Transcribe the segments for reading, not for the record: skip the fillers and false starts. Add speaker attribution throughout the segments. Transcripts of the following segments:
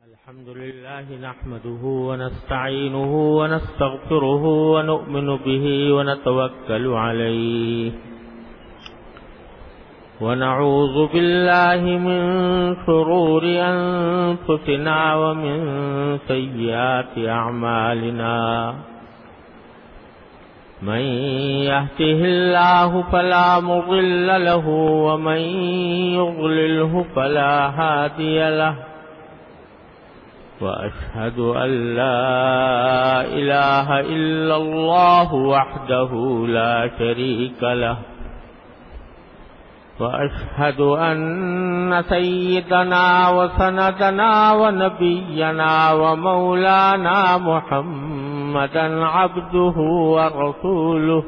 Speaker 1: الحمد لله نحمده ونستعينه ونستغفره ونؤمن به ونتوكل عليه ونعوذ بالله من شرور أنفسنا ومن سيئات أعمالنا من يهده الله فلا مضل له ومن يضلله فلا هادي له وأشهد أن لا إله إلا الله وحده لا شريك له وأشهد أن سيدنا وسندنا ونبينا ومولانا محمدا عبده ورسوله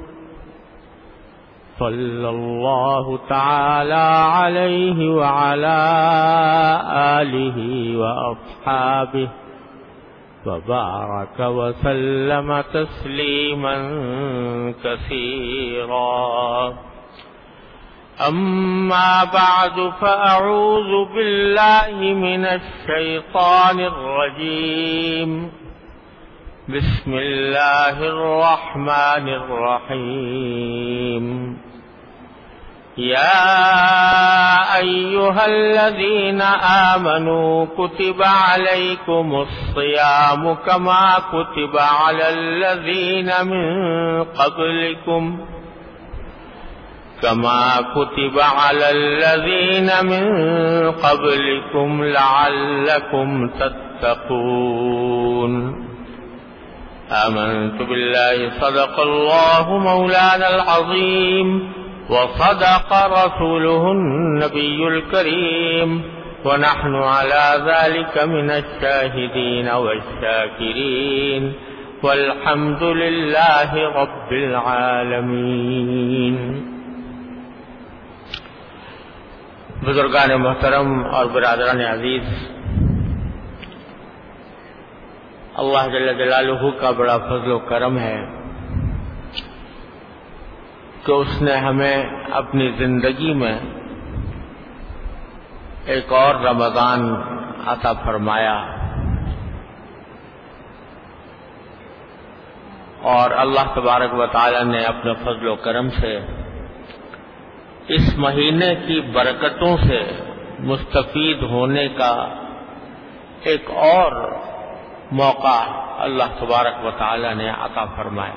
Speaker 1: صلى الله تعالى عليه وعلى آله وأصحابه وبارك وسلم تسليما كثيرا أما بعد فأعوذ بالله من الشيطان الرجيم بسم الله الرحمن الرحيم يا أيها الذين آمنوا كتب عليكم الصيام كما كتب على الذين من قبلكم لعلكم تتقون آمنت بالله صدق الله مولانا العظيم وصدق رسوله النبي الكريم ونحن على ذلك من الشاهدين والشاكرين والحمد لله رب العالمين. بزرگان محترم اور برادران عزیز، اللہ جل جلالہ کا بڑا فضل و کرم ہے کہ اس نے ہمیں اپنی زندگی میں ایک اور رمضان عطا فرمایا، اور اللہ تبارک و تعالی نے اپنے فضل و کرم سے اس مہینے کی برکتوں سے مستفید ہونے کا ایک اور موقع اللہ تبارک و تعالی نے عطا فرمایا.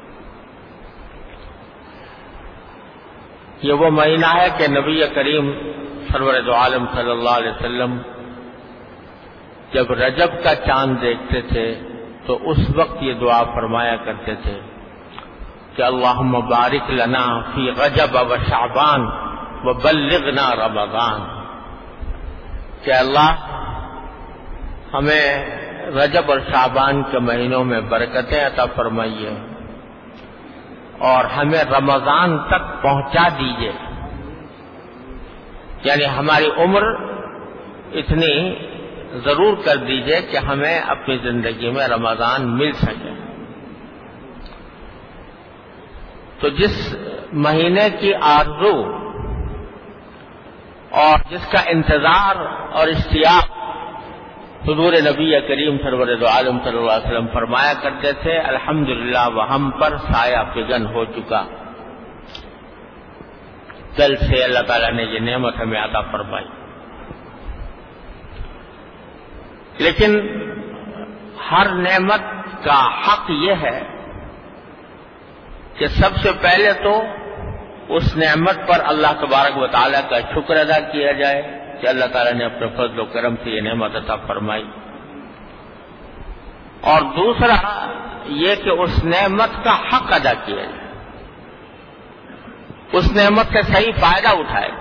Speaker 1: یہ وہ مہینہ ہے کہ نبی کریم سرور دو عالم صلی اللہ علیہ وسلم جب رجب کا چاند دیکھتے تھے تو اس وقت یہ دعا فرمایا کرتے تھے کہ اللہم بارک لنا فی رجب و شعبان وبلغنا رمضان، کہ اللہ ہمیں رجب اور شعبان کے مہینوں میں برکتیں عطا فرمائیے اور ہمیں رمضان تک پہنچا دیجیے، یعنی ہماری عمر اتنی ضرور کر دیجیے کہ ہمیں اپنی زندگی میں رمضان مل سکے. تو جس مہینے کی آرزو اور جس کا انتظار اور اشتیاق حضور نبی کریم سرور دو عالم صلی اللہ علیہ وسلم فرمایا کرتے تھے، الحمدللہ وہ ہم پر سایہ فگن ہو چکا. کل سے اللہ تعالیٰ نے یہ نعمت ہمیں عطا فرمائی. لیکن ہر نعمت کا حق یہ ہے کہ سب سے پہلے تو اس نعمت پر اللہ تبارک و تعالیٰ کا شکر ادا کیا جائے کہ اللہ تعالیٰ نے اپنے فضل و کرم سے یہ نعمت عطا فرمائی، اور دوسرا یہ کہ اس نعمت کا حق ادا کیا جائے، اس نعمت سے صحیح فائدہ اٹھائے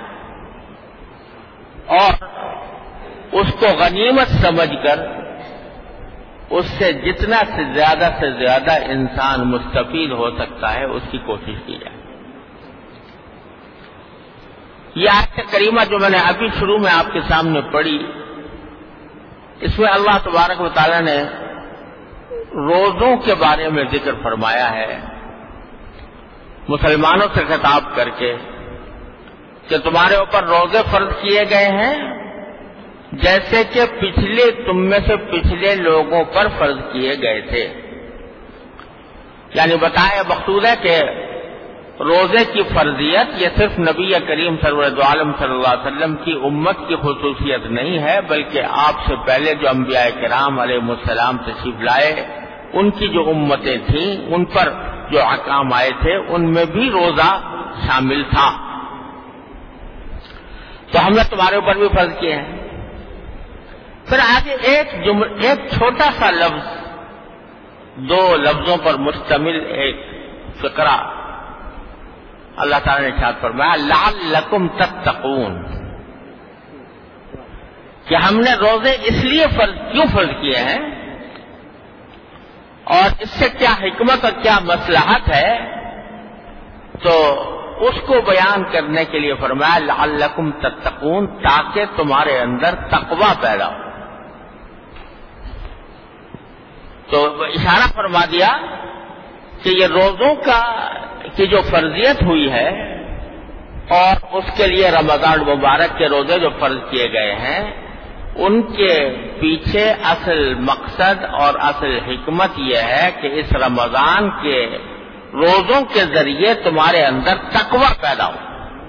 Speaker 1: اور اس کو غنیمت سمجھ کر اس سے جتنا سے زیادہ انسان مستفید ہو سکتا ہے اس کی کوشش کی جائے. یہ آیت کریمہ جو میں نے ابھی شروع میں آپ کے سامنے پڑھی، اس میں اللہ تبارک و تعالی نے روزوں کے بارے میں ذکر فرمایا ہے، مسلمانوں سے خطاب کر کے کہ تمہارے اوپر روزے فرض کیے گئے ہیں جیسے کہ تم میں سے پچھلے لوگوں پر فرض کیے گئے تھے. یعنی بتایا مقصود ہے کہ روزے کی فرضیت یہ صرف نبی کریم سرور عالم صلی اللہ علیہ وسلم کی امت کی خصوصیت نہیں ہے، بلکہ آپ سے پہلے جو انبیاء کرام علیہ السلام تشریف لائے ان کی جو امتیں تھیں ان پر جو احکام آئے تھے ان میں بھی روزہ شامل تھا. تو ہم نے تمہارے اوپر بھی فرض کیے ہیں. پھر آگے ایک چھوٹا سا لفظ، دو لفظوں پر مشتمل ایک فقرہ اللہ تعالیٰ نے ارشاد فرمایا لعلکم تتقون، کہ ہم نے روزے اس لیے کیوں فرض کیے ہیں اور اس سے کیا حکمت اور کیا مصلحت ہے، تو اس کو بیان کرنے کے لیے فرمایا لعلکم تتقون، تاکہ تمہارے اندر تقوی پیدا ہو. تو اشارہ فرما دیا کہ یہ روزوں کی جو فرضیت ہوئی ہے اور اس کے لیے رمضان مبارک کے روزے جو فرض کیے گئے ہیں ان کے پیچھے اصل مقصد اور اصل حکمت یہ ہے کہ اس رمضان کے روزوں کے ذریعے تمہارے اندر تقوی پیدا ہو،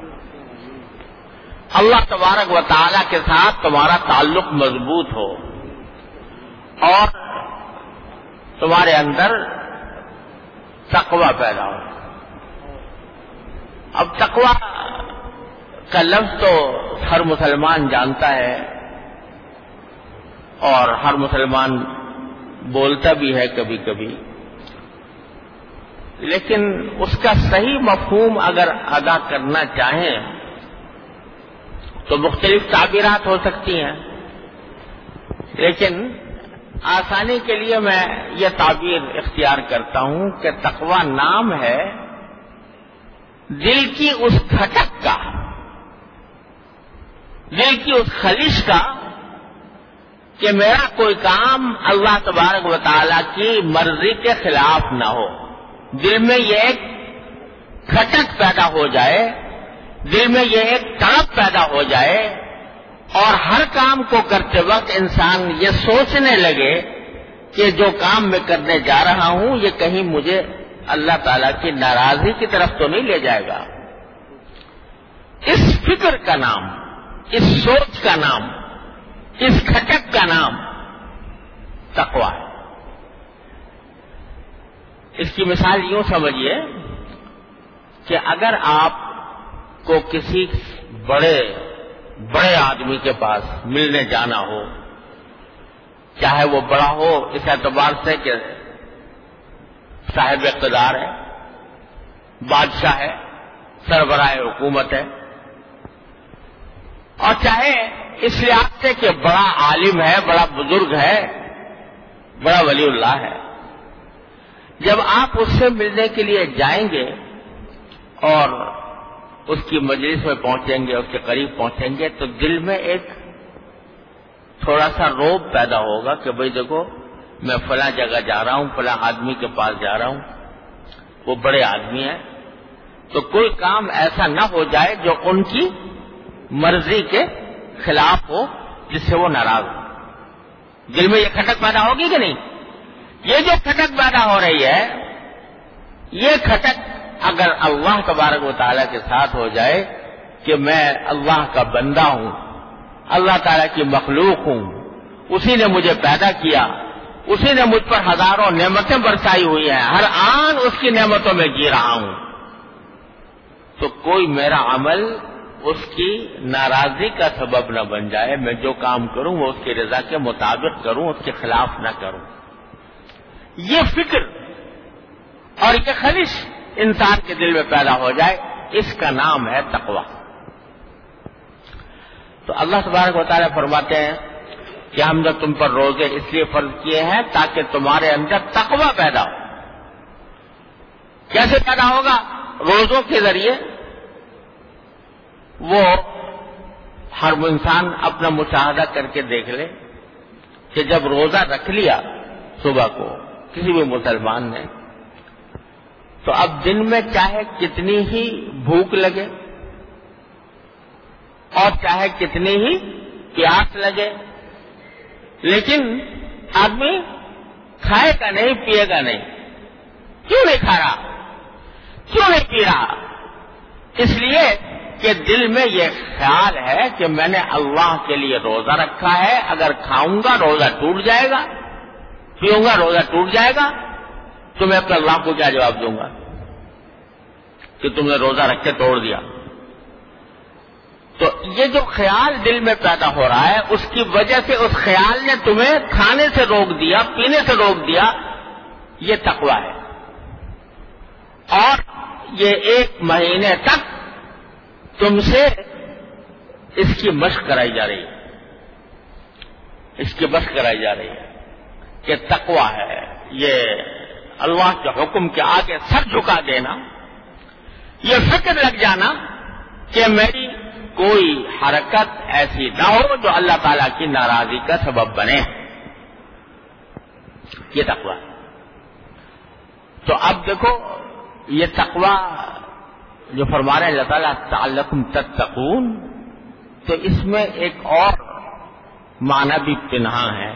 Speaker 1: اللہ تبارک و تعالی کے ساتھ تمہارا تعلق مضبوط ہو اور تمہارے اندر تقوی پیدا ہو. اب تقوی کا لفظ تو ہر مسلمان جانتا ہے اور ہر مسلمان بولتا بھی ہے کبھی کبھی، لیکن اس کا صحیح مفہوم اگر ادا کرنا چاہیں تو مختلف تعبیرات ہو سکتی ہیں، لیکن آسانی کے لیے میں یہ تعبیر اختیار کرتا ہوں کہ تقوی نام ہے دل کی اس کھٹک کا، دل کی اس خلش کا کہ میرا کوئی کام اللہ تبارک و تعالی کی مرضی کے خلاف نہ ہو. دل میں یہ ایک کھٹک پیدا ہو جائے، دل میں یہ ایک تڑپ پیدا ہو جائے اور ہر کام کو کرتے وقت انسان یہ سوچنے لگے کہ جو کام میں کرنے جا رہا ہوں یہ کہیں مجھے اللہ تعالیٰ کی ناراضی کی طرف تو نہیں لے جائے گا. اس فکر کا نام، اس سوچ کا نام، اس کھٹک کا نام تقویٰ ہے. اس کی مثال یوں سمجھیے کہ اگر آپ کو کسی بڑے آدمی کے پاس ملنے جانا ہو، چاہے وہ بڑا ہو اس اعتبار سے کہ صاحب اقتدار ہے، بادشاہ ہے، سربراہ حکومت ہے، اور چاہے اس لحاظ سے کہ بڑا عالم ہے، بڑا بزرگ ہے، بڑا ولی اللہ ہے، جب آپ اس سے ملنے کے لیے جائیں گے اور اس کی مجلس میں پہنچیں گے، اس کے قریب پہنچیں گے، تو دل میں ایک تھوڑا سا روب پیدا ہوگا کہ بھئی دیکھو میں فلاں جگہ جا رہا ہوں، فلاں آدمی کے پاس جا رہا ہوں، وہ بڑے آدمی ہیں، تو کوئی کام ایسا نہ ہو جائے جو ان کی مرضی کے خلاف ہو، جس سے وہ ناراض ہو. دل میں یہ کھٹک پیدا ہوگی کہ نہیں؟ یہ جو کھٹک پیدا ہو رہی ہے، یہ کھٹک اگر اللہ تبارک و تعالیٰ کے ساتھ ہو جائے کہ میں اللہ کا بندہ ہوں، اللہ تعالیٰ کی مخلوق ہوں، اسی نے مجھے پیدا کیا، اسی نے مجھ پر ہزاروں نعمتیں برسائی ہوئی ہیں، ہر آن اس کی نعمتوں میں جی رہا ہوں، تو کوئی میرا عمل اس کی ناراضی کا سبب نہ بن جائے. میں جو کام کروں وہ اس کی رضا کے مطابق کروں، اس کے خلاف نہ کروں. یہ فکر اور یہ خلش انسان کے دل میں پیدا ہو جائے، اس کا نام ہے تقویٰ. تو اللہ تبارک و تعالیٰ فرماتے ہیں کہ ہم نے تم پر روزے اس لیے فرض کیے ہیں تاکہ تمہارے اندر تقویٰ پیدا ہو. کیسے پیدا ہوگا؟ روزوں کے ذریعے. وہ ہر انسان اپنا مشاہدہ کر کے دیکھ لے کہ جب روزہ رکھ لیا صبح کو کسی بھی مسلمان نے، تو اب دن میں چاہے کتنی ہی بھوک لگے اور چاہے کتنی ہی پیاس لگے، لیکن آدمی کھائے گا نہیں، پیے گا نہیں. کیوں نہیں کھا رہا؟ کیوں نہیں پی رہا؟ اس لیے کہ دل میں یہ خیال ہے کہ میں نے اللہ کے لیے روزہ رکھا ہے، اگر کھاؤں گا روزہ ٹوٹ جائے گا، پیوں گا روزہ ٹوٹ جائے گا، تو میں اپنے اللہ کو کیا جواب دوں گا کہ تم نے روزہ رکھ کے توڑ دیا. تو یہ جو خیال دل میں پیدا ہو رہا ہے، اس کی وجہ سے اس خیال نے تمہیں کھانے سے روک دیا، پینے سے روک دیا. یہ تقویٰ ہے. اور یہ 1 مہینے تک تم سے اس کی مشق کرائی جا رہی ہے، اس کی مشق کرائی جا رہی ہے کہ تقویٰ ہے. یہ اللہ کے حکم کے آگے سر جھکا دینا، یہ فکر لگ جانا کہ میری کوئی حرکت ایسی نہ ہو جو اللہ تعالیٰ کی ناراضی کا سبب بنے. یہ تقویٰ. تو اب دیکھو یہ تقویٰ جو فرما رہے ہیں اللہ تعالیٰ لعلکم تتقون، تو اس میں ایک اور معنی بھی پنہاں ہے.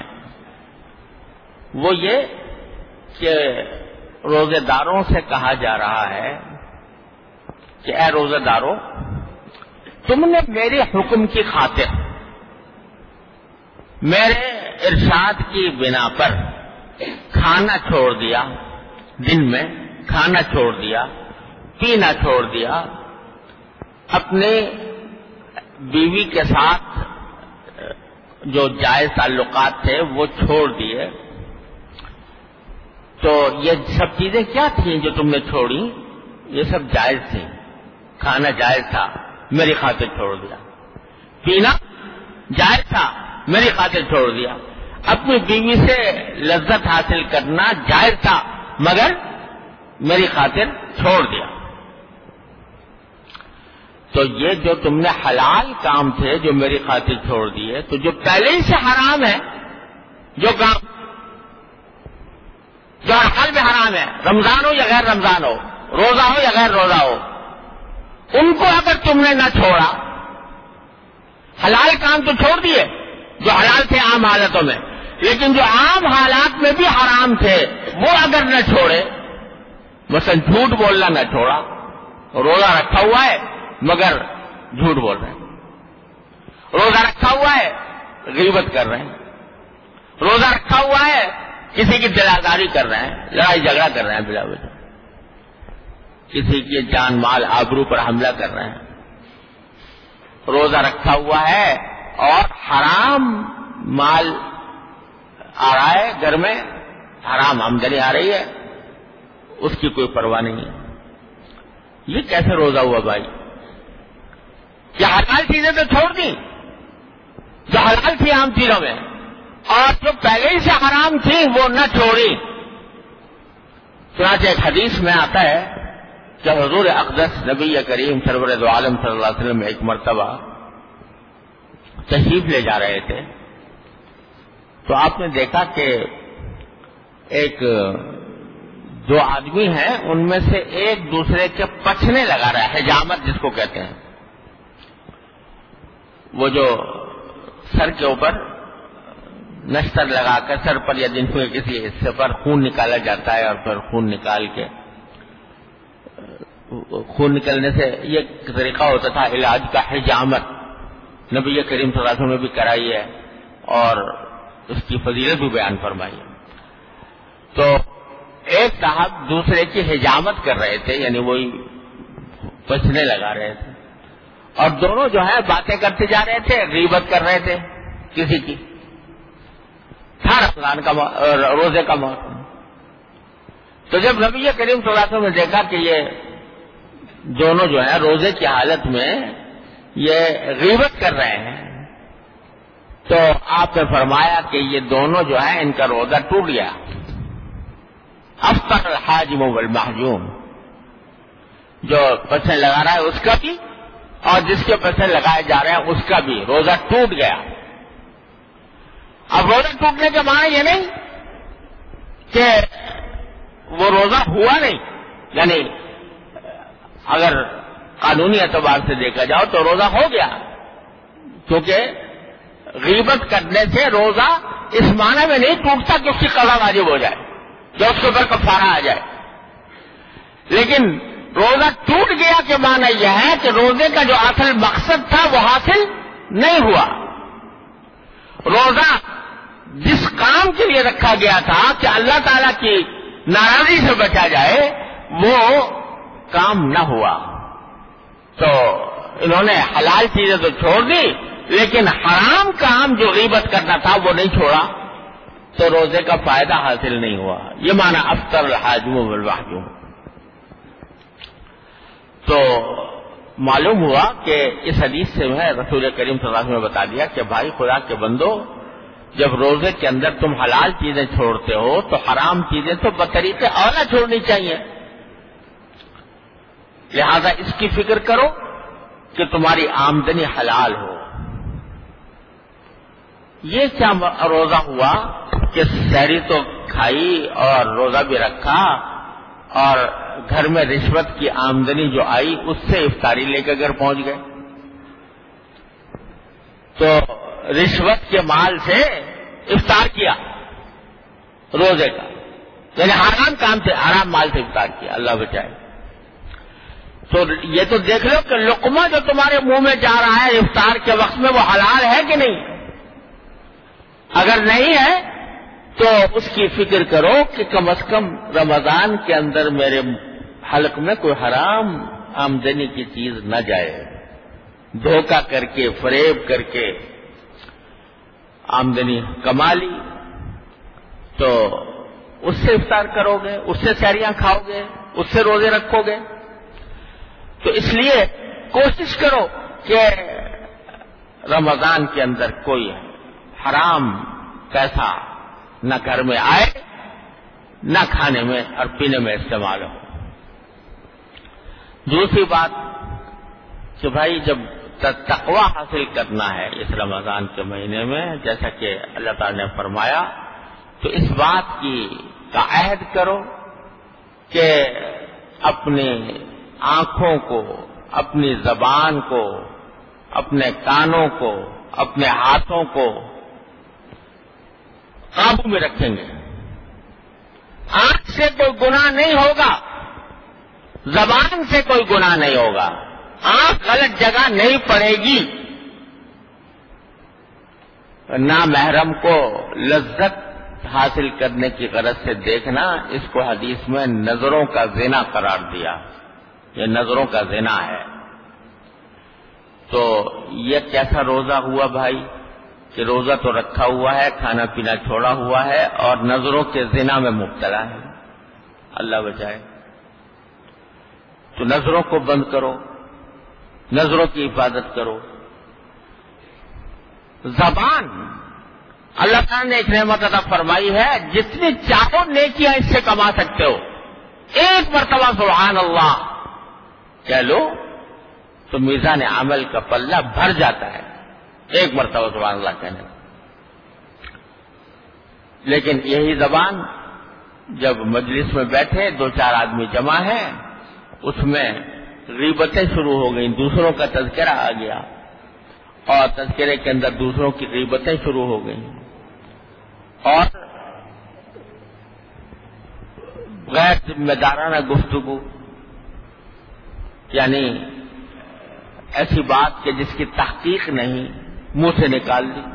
Speaker 1: وہ یہ کہ روزے داروں سے کہا جا رہا ہے کہ اے روزے داروں، تم نے میرے حکم کی خاطر، میرے ارشاد کی بنا پر کھانا چھوڑ دیا، دن میں کھانا چھوڑ دیا، پینا چھوڑ دیا، اپنے بیوی کے ساتھ جو جائز تعلقات تھے وہ چھوڑ دیے. تو یہ سب چیزیں کیا تھیں جو تم نے چھوڑی؟ یہ سب جائز تھیں. کھانا جائز تھا، میری خاطر چھوڑ دیا. پینا جائز تھا، میری خاطر چھوڑ دیا. اپنی بیوی سے لذت حاصل کرنا جائز تھا، مگر میری خاطر چھوڑ دیا. تو یہ جو تم نے حلال کام تھے جو میری خاطر چھوڑ دیے، تو جو پہلے ہی سے حرام ہے، جو کام جو ہر حال میں حرام ہے، رمضان ہو یا غیر رمضان ہو، روزہ ہو یا غیر روزہ ہو، ان کو اگر تم نے نہ چھوڑا، حلال کام تو چھوڑ دیے جو حلال تھے عام حالتوں میں، لیکن جو عام حالات میں بھی حرام تھے وہ اگر نہ چھوڑے، مثلا جھوٹ بولنا نہ چھوڑا، روزہ رکھا ہوا ہے مگر جھوٹ بول رہے ہیں، روزہ رکھا ہوا ہے غیبت کر رہے ہیں، روزہ رکھا ہوا ہے کسی کی دلاداری کر رہے ہیں، لڑائی جھگڑا کر رہے ہیں بلا وجہ، کسی کے جان مال آبرو پر حملہ کر رہے ہیں، روزہ رکھا ہوا ہے اور حرام مال آ رہا ہے گھر میں، حرام آمدنی آ رہی ہے، اس کی کوئی پرواہ نہیں ہے. یہ کیسے روزہ ہوا بھائی؟ یہ حلال چیزیں تو چھوڑ دی جو حلال تھی عام چیزوں میں، اور جو پہلے ہی سے حرام تھی وہ نہ چھوڑی. چنانچہ ایک حدیث میں آتا ہے کہ حضور اقدس نبی کریم سرور دو عالم صلی اللہ علیہ وسلم ایک مرتبہ تشریف لے جا رہے تھے، تو آپ نے دیکھا کہ ایک جو آدمی ہیں ان میں سے ایک دوسرے کے پچھنے لگا رہا ہے، حجامت جس کو کہتے ہیں، وہ جو سر کے اوپر نشتر لگا کر سر پر یا جن کے کسی حصے پر خون نکالا جاتا ہے، اور پھر خون نکال کے، خون نکلنے سے یہ طریقہ ہوتا تھا علاج کا، حجامت نبی کریم صلی اللہ علیہ وسلم نے بھی کرائی ہے اور اس کی فضیلت بھی بیان فرمائی ہے. تو ایک صاحب دوسرے کی حجامت کر رہے تھے، یعنی وہی پچھنے لگا رہے تھے، اور دونوں جو ہے باتیں کرتے جا رہے تھے، غیبت کر رہے تھے کسی کی. تھا رمضان کا روزے کا موسم. تو جب نبی کریم صلی اللہ علیہ وسلم نے دیکھا کہ یہ دونوں جو ہیں روزے کی حالت میں یہ غیبت کر رہے ہیں، تو آپ نے فرمایا کہ یہ دونوں جو ہیں ان کا روزہ ٹوٹ گیا. افطر الحاجم والمحجوم، جو پسند لگا رہا ہے اس کا بھی اور جس کے پسند لگائے جا رہے ہیں اس کا بھی روزہ ٹوٹ گیا. اب روزہ ٹوٹنے کے معنی یہ نہیں کہ وہ روزہ ہوا نہیں، یعنی اگر قانونی اعتبار سے دیکھا جاؤ تو روزہ ہو گیا، کیونکہ غیبت کرنے سے روزہ اس معنی میں نہیں ٹوٹتا کہ اس کی قضا واجب ہو جائے یا اس کے اوپر کفارہ آ جائے، لیکن روزہ ٹوٹ گیا کے معنی یہ ہے کہ روزے کا جو اصل مقصد تھا وہ حاصل نہیں ہوا۔ روزہ جس کام کے لیے رکھا گیا تھا کہ اللہ تعالی کی ناراضی سے بچا جائے وہ کام نہ ہوا، تو انہوں نے حلال چیزیں تو چھوڑ دی لیکن حرام کام جو غیبت کرنا تھا وہ نہیں چھوڑا، تو روزے کا فائدہ حاصل نہیں ہوا۔ یہ معنی افطر الحاجم والمحجوم۔ تو معلوم ہوا کہ اس حدیث سے میں رسول کریم صلی اللہ علیہ وسلم نے بتا دیا کہ بھائی خدا کے بندو، جب روزے کے اندر تم حلال چیزیں چھوڑتے ہو تو حرام چیزیں تو بطریق اولا چھوڑنی چاہیے، لہذا اس کی فکر کرو کہ تمہاری آمدنی حلال ہو۔ یہ کیا روزہ ہوا کہ سحری تو کھائی اور روزہ بھی رکھا اور گھر میں رشوت کی آمدنی جو آئی اس سے افطاری لے کے گھر پہنچ گئے، تو رشوت کے مال سے افطار کیا روزے کا، یعنی حرام کام سے، حرام مال سے افطار کیا، اللہ بچائے۔ تو یہ تو دیکھ لو کہ لقمہ جو تمہارے منہ میں جا رہا ہے افطار کے وقت میں وہ حلال ہے کہ نہیں، اگر نہیں ہے تو اس کی فکر کرو کہ کم از کم رمضان کے اندر میرے حلق میں کوئی حرام آمدنی کی چیز نہ جائے، دھوکہ کر کے فریب کر کے آمدنی کما لی تو اس سے افطار کرو گے، اس سے سحریاں کھاؤ گے، اس سے روزے رکھو گے۔ تو اس لیے کوشش کرو کہ رمضان کے اندر کوئی حرام پیسہ نہ گھر میں آئے، نہ کھانے میں اور پینے میں استعمال ہو۔ دوسری بات کہ بھائی جب تقوی حاصل کرنا ہے اس رمضان کے مہینے میں، جیسا کہ اللہ تعالی نے فرمایا، تو اس بات کا عہد کرو کہ اپنی آنکھوں کو، اپنی زبان کو، اپنے کانوں کو، اپنے ہاتھوں کو قابو میں رکھیں گے۔ آنکھ سے کوئی گناہ نہیں ہوگا، زبان سے کوئی گناہ نہیں ہوگا، آنکھ غلط جگہ نہیں پڑے گی، نامحرم کو لذت حاصل کرنے کی غرض سے دیکھنا، اس کو حدیث میں نظروں کا زنا قرار دیا، یہ نظروں کا زنا ہے۔ تو یہ کیسا روزہ ہوا بھائی کہ روزہ تو رکھا ہوا ہے، کھانا پینا چھوڑا ہوا ہے اور نظروں کے زنا میں مبتلا ہے، اللہ بچائے۔ تو نظروں کو بند کرو، نظروں کی حفاظت کرو۔ زبان اللہ تعالیٰ نے ایک نعمت عطا فرمائی ہے، جتنی چاہو نیکیاں اس سے کما سکتے ہو، ایک مرتبہ سبحان اللہ کہہ لو تو میزان عمل کا پلہ بھر جاتا ہے، ایک مرتبہ سبحان اللہ کہنے۔ لیکن یہی زبان جب مجلس میں بیٹھے، دو چار آدمی جمع ہیں، اس میں غیبتیں شروع ہو گئیں، دوسروں کا تذکرہ آ گیا اور تذکرے کے اندر دوسروں کی غیبتیں شروع ہو گئیں اور غیر ذمہ دارانہ گفتگو، یعنی ایسی بات کہ جس کی تحقیق نہیں، منہ سے نکال دی،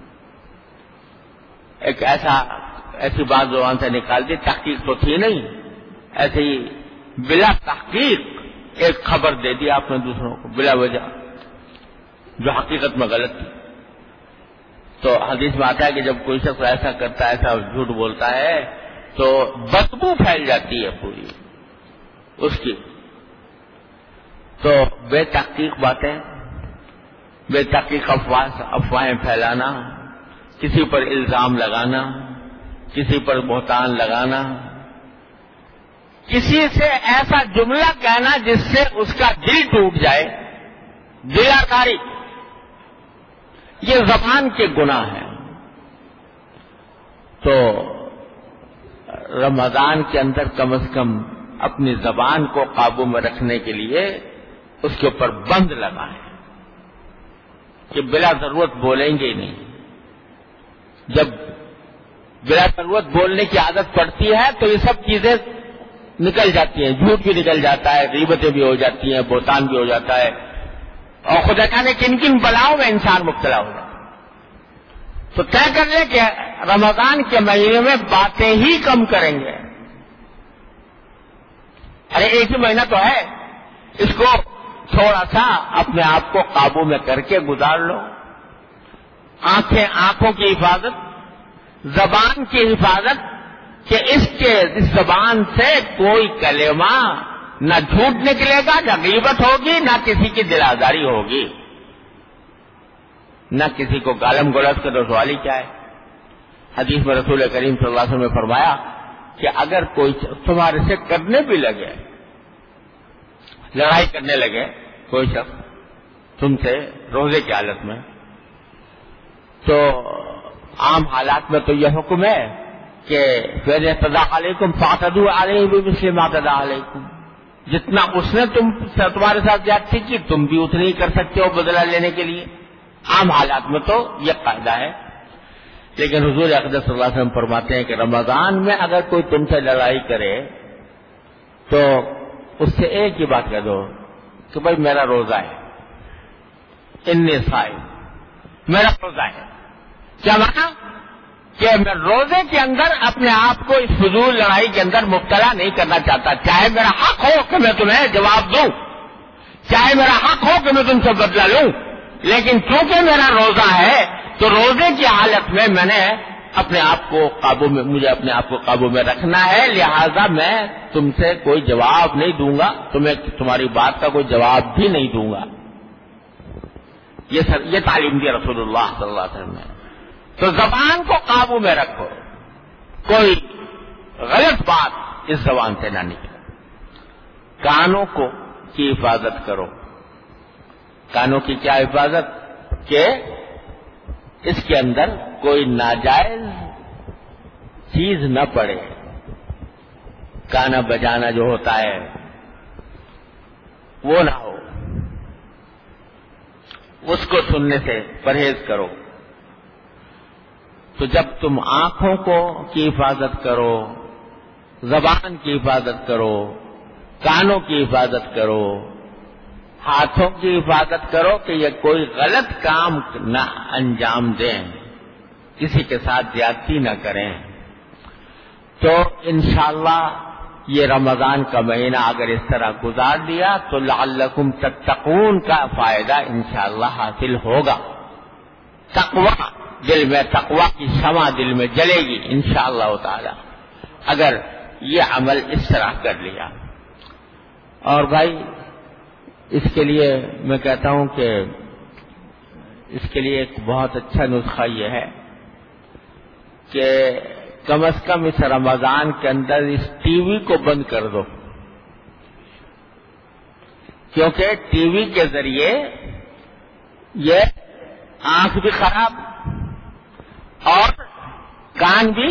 Speaker 1: ایک ایسی بات زبان سے نکال دی، تحقیق تو تھی نہیں، ایسے ہی بلا تحقیق ایک خبر دے دی آپ نے دوسروں کو بلا وجہ، جو حقیقت میں غلط تھی۔ تو حدیث میں آتا ہے کہ جب کوئی شخص ایسا کرتا ہے، ایسا جھوٹ بولتا ہے تو بدبو پھیل جاتی ہے پوری اس کی۔ تو بے تحقیق باتیں، بے تحقیق افواہیں پھیلانا، کسی پر الزام لگانا، کسی پر بہتان لگانا، کسی سے ایسا جملہ کہنا جس سے اس کا دل ٹوٹ جائے، دل آکاری، یہ زبان کے گناہ ہیں۔ تو رمضان کے اندر کم از کم اپنی زبان کو قابو میں رکھنے کے لیے اس کے اوپر بند لگائیں، کہ بلا ضرورت بولیں گے ہی نہیں. جب بلا ضرورت بولنے کی عادت پڑتی ہے تو یہ سب چیزیں نکل جاتی ہیں. جھوٹ بھی نکل جاتا ہے, غیبتیں بھی ہو جاتی ہیں, بہتان بھی ہو جاتا ہے, اور خدا جانے کن کن بلاؤں میں انسان مبتلا ہو جاتا ہے. تو طے کر لیں کہ رمضان کے مہینے میں باتیں ہی کم کریں گے. ارے ایک ہی مہینہ تو ہے, اس کو تھوڑا سا اپنے آپ کو قابو میں کر کے گزار لو. آنکھوں کی حفاظت, زبان کی حفاظت, کہ اس زبان سے کوئی کلمہ نہ جھوٹ نکلے گا, نہ غیبت ہوگی, نہ کسی کی دل آزاری ہوگی, نہ کسی کو گالم گلوچ کا رسوالی کیا ہے. حدیث میں رسول کریم صلی اللہ علیہ وسلم نے فرمایا کہ اگر کوئی تمہارے سے کرنے بھی لگے, لڑائی کرنے لگے کوئی شخص تم سے روزے کی حالت میں, تو عام حالات میں تو یہ حکم ہے کہ فَإِنِ اعْتَدَىٰ عَلَيْكُمْ فَاعْتَدُوا عَلَيْهِ بِمِثْلِ مَا اعْتَدَىٰ عَلَيْكُمْ. جتنا اس نے تمہارے ساتھ زیادتی کی تم بھی اتنی ہی کر سکتے ہو بدلہ لینے کے لیے. عام حالات میں تو یہ قاعدہ ہے. لیکن حضور اقدس صلی اللہ علیہ وسلم فرماتے ہیں کہ رمضان میں اگر کوئی تم سے لڑائی کرے تو اس سے ایک ہی بات کہہ دو کہ بھائی میرا روزہ ہے, انی صائم, میرا روزہ ہے. کیا مانا کہ میں روزے کے اندر اپنے آپ کو اس فضول لڑائی کے اندر مبتلا نہیں کرنا چاہتا. چاہے میرا حق ہو کہ میں تمہیں جواب دوں, چاہے میرا حق ہو کہ میں تم سے بدلہ لوں, لیکن چونکہ میرا روزہ ہے تو روزے کی حالت میں میں نے اپنے آپ کو قابو میں, مجھے اپنے آپ کو قابو میں رکھنا ہے, لہذا میں تم سے کوئی جواب نہیں دوں گا, تمہیں تمہاری بات کا کوئی جواب بھی نہیں دوں گا. یہ تعلیم دی رسول اللہ صلی اللہ علیہ وسلم نے. تو زبان کو قابو میں رکھو, کوئی غلط بات اس زبان سے نہ نکلے. کانوں کی حفاظت کرو. کانوں کی کیا حفاظت؟ کہ اس کے اندر کوئی ناجائز چیز نہ پڑے. گانا بجانا جو ہوتا ہے وہ نہ ہو, اس کو سننے سے پرہیز کرو. تو جب تم آنکھوں کی حفاظت کرو, زبان کی حفاظت کرو, کانوں کی حفاظت کرو, ہاتھوں کی حفاظت کرو کہ یہ کوئی غلط کام نہ انجام دیں, کسی کے ساتھ زیادتی نہ کریں, تو انشاءاللہ یہ رمضان کا مہینہ اگر اس طرح گزار دیا تو لعلکم تتقون کا فائدہ انشاءاللہ حاصل ہوگا. تقوی دل میں, تقوی کی شمع دل میں جلے گی انشاءاللہ تعالی اگر یہ عمل اس طرح کر لیا. اور بھائی اس کے لیے میں کہتا ہوں کہ اس کے لیے ایک بہت اچھا نسخہ یہ ہے کہ کم از کم اس رمضان کے اندر اس ٹی وی کو بند کر دو, کیونکہ ٹی وی کے ذریعے یہ آنکھ بھی خراب اور کان بھی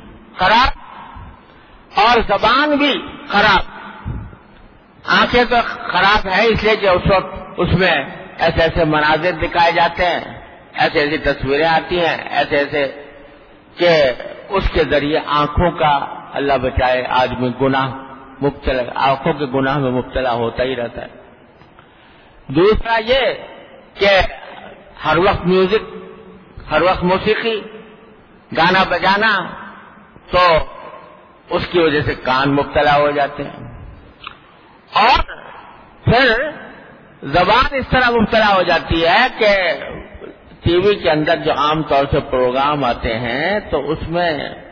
Speaker 1: خراب اور زبان بھی خراب. آنکھیں تو خراب ہے اس لیے کہ اس وقت اس میں ایسے ایسے مناظر دکھائے جاتے ہیں, ایسے ایسی تصویریں آتی ہیں, ایسے ایسے کہ اس کے ذریعے آنکھوں کا اللہ بچائے آدمی مبتلا, آنکھوں کے گناہ میں مبتلا ہوتا ہی رہتا ہے. دوسرا یہ کہ ہر وقت میوزک, ہر وقت موسیقی, گانا بجانا, تو اس کی وجہ سے کان مبتلا ہو جاتے ہیں. اور پھر زبان اس طرح مبتلا ہو جاتی ہے کہ ٹی وی کے اندر جو عام طور سے پروگرام آتے ہیں تو اس میں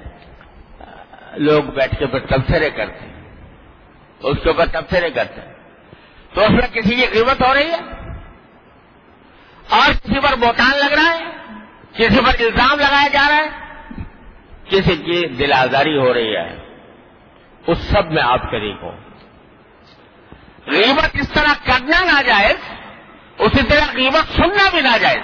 Speaker 1: لوگ بیٹھ کے تبصرے کرتے ہیں, اس کے اوپر تبصرے کرتے ہیں, تو اس میں کسی کی غیبت ہو رہی ہے اور کسی پر بہتان لگ رہا ہے, کسی پر الزام لگایا جا رہا ہے, کسی کی دل آزاری ہو رہی ہے, اس سب میں آپ شریک ہو. غیبت اس طرح کرنا ناجائز, اسی طرح غیبت سننا بھی ناجائز.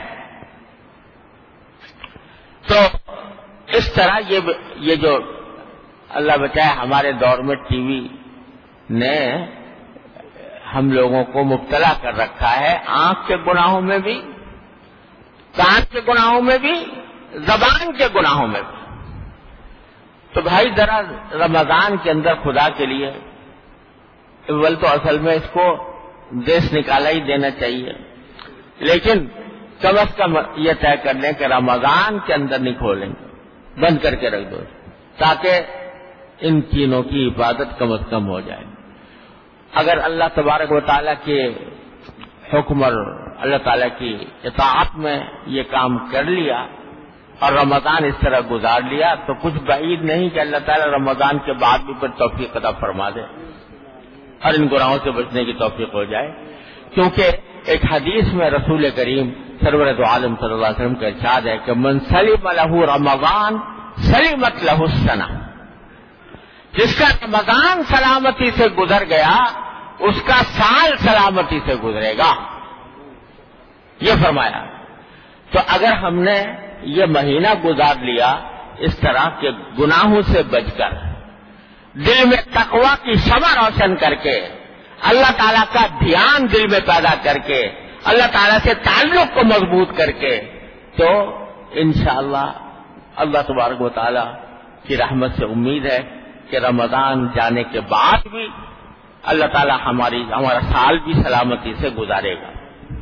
Speaker 1: تو اس طرح یہ جو اللہ بچائے ہمارے دور میں ٹی وی نے ہم لوگوں کو مبتلا کر رکھا ہے, آنکھ کے گناہوں میں بھی کان کے گناہوں میں بھی، زبان کے گناہوں میں بھی۔ تو بھائی ذرا رمضان کے اندر خدا کے لیے اول تو اصل میں اس کو دیش نکالا ہی دینا چاہیے، لیکن کم از کم یہ طے کر لیں کہ رمضان کے اندر نہیں کھولیں گے، بند کر کے رکھ دو، تاکہ ان چیزوں کی عبادت کم از کم ہو جائے۔ اگر اللہ تبارک و تعالیٰ کے حکم اور اللہ تعالیٰ کی اطاعت میں یہ کام کر لیا اور رمضان اس طرح گزار لیا تو کچھ بعید نہیں کہ اللہ تعالیٰ رمضان کے بعد بھی پھر توفیق عطا فرما دے اور ان گناہوں سے بچنے کی توفیق ہو جائے، کیونکہ ایک حدیث میں رسول کریم سرور دو عالم صلی اللہ علیہ وسلم کا ارشاد ہے کہ من سلم لہ رمضان سلمت لہ السنہ، جس کا رمضان سلامتی سے گزر گیا اس کا سال سلامتی سے گزرے گا، یہ فرمایا۔ تو اگر ہم نے یہ مہینہ گزار لیا اس طرح کے گناہوں سے بچ کر، دل میں تقویٰ کی شمع روشن کر کے، اللہ تعالیٰ کا دھیان دل میں پیدا کر کے، اللہ تعالیٰ سے تعلق کو مضبوط کر کے، تو انشاءاللہ اللہ تبارک و تعالیٰ کی رحمت سے امید ہے کہ رمضان جانے کے بعد بھی اللہ تعالیٰ ہمارا سال بھی سلامتی سے گزارے گا۔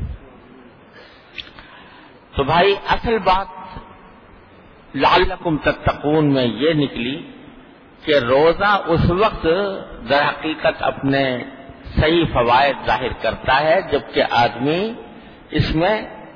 Speaker 1: تو بھائی اصل بات لعلکم تتقون میں یہ نکلی کہ روزہ اس وقت در حقیقت اپنے صحیح فوائد ظاہر کرتا ہے جبکہ آدمی اس میں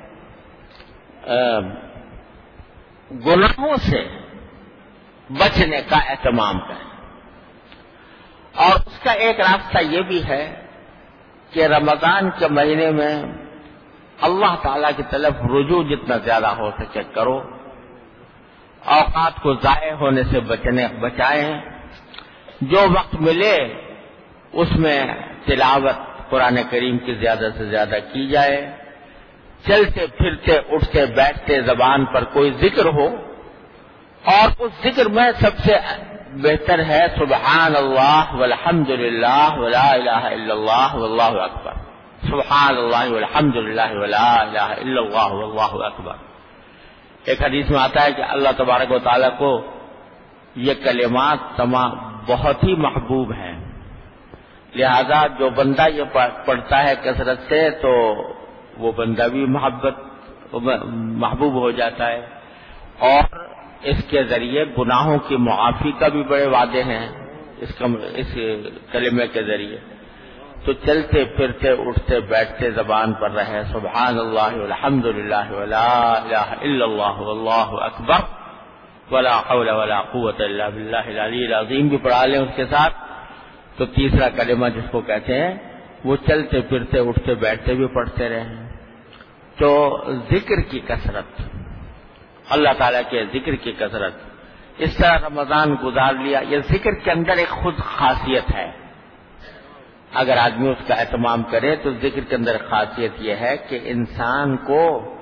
Speaker 1: گناہوں سے بچنے کا اہتمام کرے، اور اس کا ایک راستہ یہ بھی ہے کہ رمضان کے مہینے میں اللہ تعالیٰ کی طرف رجوع جتنا زیادہ ہو سکے کرو، اوقات کو ضائع ہونے سے بچائیں، جو وقت ملے اس میں تلاوت قرآن کریم کی زیادہ سے زیادہ کی جائے، چلتے پھرتے اٹھتے بیٹھتے زبان پر کوئی ذکر ہو، اور اس ذکر میں سب سے بہتر ہے سبحان اللہ والحمد للہ ولا الہ الا اللہ واللہ اکبر، سبحان اللہ والحمد للہ ولا الہ الا اللہ واللہ اکبر۔ ایک حدیث میں آتا ہے کہ اللہ تبارک و تعالیٰ کو یہ کلمات تمام بہت ہی محبوب ہیں، لہذا جو بندہ یہ پڑھتا ہے کثرت سے تو وہ بندہ بھی محبوب ہو جاتا ہے، اور اس کے ذریعے گناہوں کی معافی کا بھی بڑے وعدے ہیں اس کلمے کے ذریعے۔ تو چلتے پھرتے اٹھتے بیٹھتے زبان پر رہے سبحان اللہ والحمد للہ ولا الہ الا اللہ واللہ اکبر ولا حول ولا قوت الا باللہ العلی العظیم بھی پڑھا لیں اس کے ساتھ۔ تو تیسرا کلمہ جس کو کہتے ہیں وہ چلتے پھرتے اٹھتے بیٹھتے بھی پڑھتے رہیں۔ تو ذکر کی کثرت، اللہ تعالیٰ کے ذکر کی کثرت، اس طرح رمضان گزار لیا۔ یہ ذکر کے اندر ایک خود خاصیت ہے، اگر آدمی اس کا اہتمام کرے تو ذکر کے اندر خاصیت یہ ہے کہ انسان کو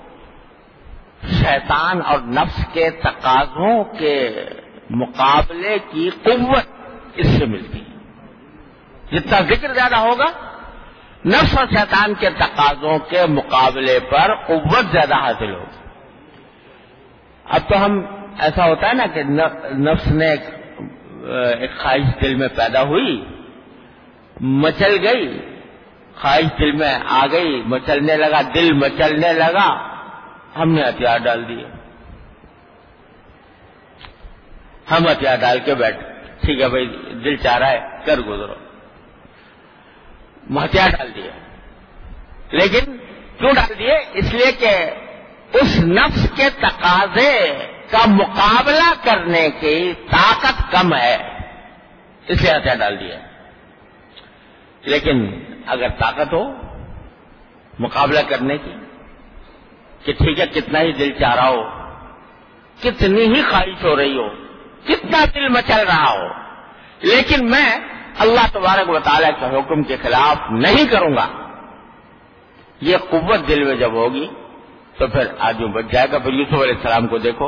Speaker 1: شیطان اور نفس کے تقاضوں کے مقابلے کی قوت اس سے ملتی ہے۔ جتنا ذکر زیادہ ہوگا نفس اور شیطان کے تقاضوں کے مقابلے پر قوت زیادہ حاصل ہوگی۔ اب تو ہم ایسا ہوتا ہے نا کہ نفس نے ایک خواہش دل میں پیدا ہوئی، مچل گئی، خواہش دل میں آ گئی، مچلنے لگا، دل مچلنے لگا، ہم نے ہتھیار ڈال دیے، ہم ہتھیار ڈال کے بیٹھے، ٹھیک ہے بھائی دل چاہ رہا ہے کر گزرو، ہتھیار ڈال دیے۔ لیکن کیوں ڈال دیے؟ اس لیے کہ اس نفس کے تقاضے کا مقابلہ کرنے کی طاقت کم ہے، اس لیے ہتھیار ڈال دیا۔ لیکن اگر طاقت ہو مقابلہ کرنے کی کہ ٹھیک ہے کتنا ہی دل چاہ رہا ہو، کتنی ہی خواہش ہو رہی ہو، کتنا دل مچل رہا ہو، لیکن میں اللہ تبارک و تعالیٰ کے حکم کے خلاف نہیں کروں گا، یہ قوت دل میں جب ہوگی تو پھر آدمی بچ جائے گا۔ پھر یوسف علیہ السلام کو دیکھو،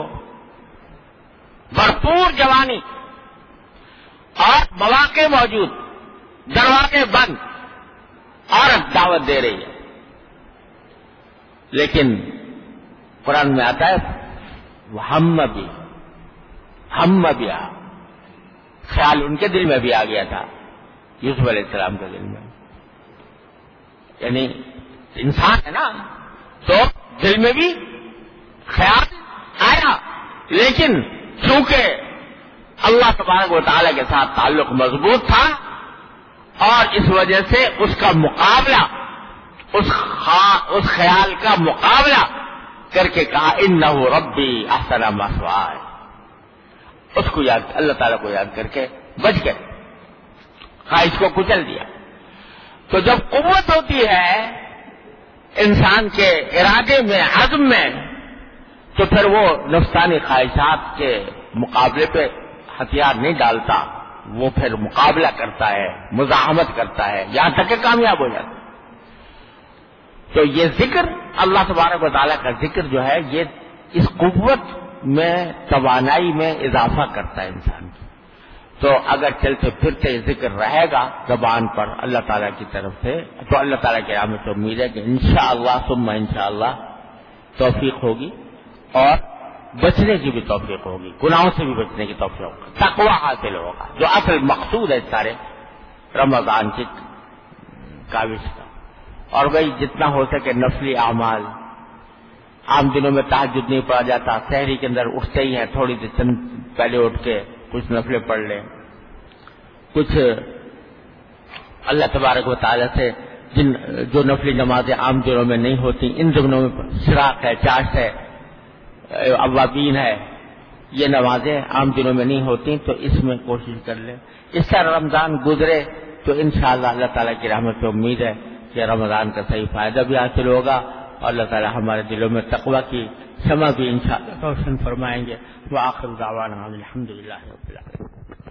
Speaker 1: بھرپور جوانی اور مواقع موجود، دروازے بند، عورت دعوت دے رہی ہے، لیکن قرآن میں آتا ہے ہم بھی خیال ان کے دل میں بھی آ گیا تھا، یوسف علیہ السلام کے دل میں. یعنی انسان ہے نا تو دل میں بھی خیال آیا، لیکن چونکہ اللہ تبارک و تعالیٰ کے ساتھ تعلق مضبوط تھا اور اس وجہ سے اس کا مقابلہ اس خیال کا مقابلہ کر کے کہا انہ ربی احسن مثوائے، اس کو یاد، اللہ تعالیٰ کو یاد کر کے بچ گئے، خواہش کو کچل دیا. تو جب قوت ہوتی ہے انسان کے ارادے میں، عزم میں، تو پھر وہ نفسانی خواہشات کے مقابلے پہ ہتھیار نہیں ڈالتا، وہ پھر مقابلہ کرتا ہے، مزاحمت کرتا ہے، یہاں تک کہ کامیاب ہو جاتا ہے. تو یہ ذکر، اللہ تبارک و تعالیٰ کا ذکر جو ہے، یہ اس قوت میں، توانائی میں اضافہ کرتا ہے انسان کی. تو اگر چلتے پھرتے ذکر رہے گا زبان پر اللہ تعالیٰ کی طرف سے، تو اللہ تعالیٰ کی رحمت سے امید ہے کہ انشاءاللہ ثم انشاءاللہ توفیق ہوگی اور بچنے کی بھی توفیق ہوگی، گناہوں سے بھی بچنے کی توفیق ہوگی، تقوی حاصل ہوگا، جو اصل مقصود ہے سارے رمضان کی کاوش کا. اور بھائی جتنا ہو سکے نفلی اعمال، عام دنوں میں تہجد نہیں پڑھا جاتا، سحری کے اندر اٹھتے ہی ہیں، تھوڑی دیر چند پہلے اٹھ کے کچھ نفلیں پڑھ لیں، کچھ اللہ تبارک و تعالیٰ سے جو نفلی نمازیں عام دنوں میں نہیں ہوتی، ان دنوں میں شراق ہے، چاشت ہے، اوابین ہے، یہ نمازیں عام دنوں میں نہیں ہوتی، تو اس میں کوشش کر لیں. اس طرح رمضان گزرے تو انشاءاللہ اللہ تعالیٰ کی رحمت سے امید ہے کہ رمضان کا صحیح فائدہ بھی حاصل ہوگا اور اللہ تعالیٰ ہمارے دلوں میں تقویٰ کی شمع بھی انشاءاللہ روشن فرمائیں گے. وآخر دعوانا الحمدللہ رب العالمین.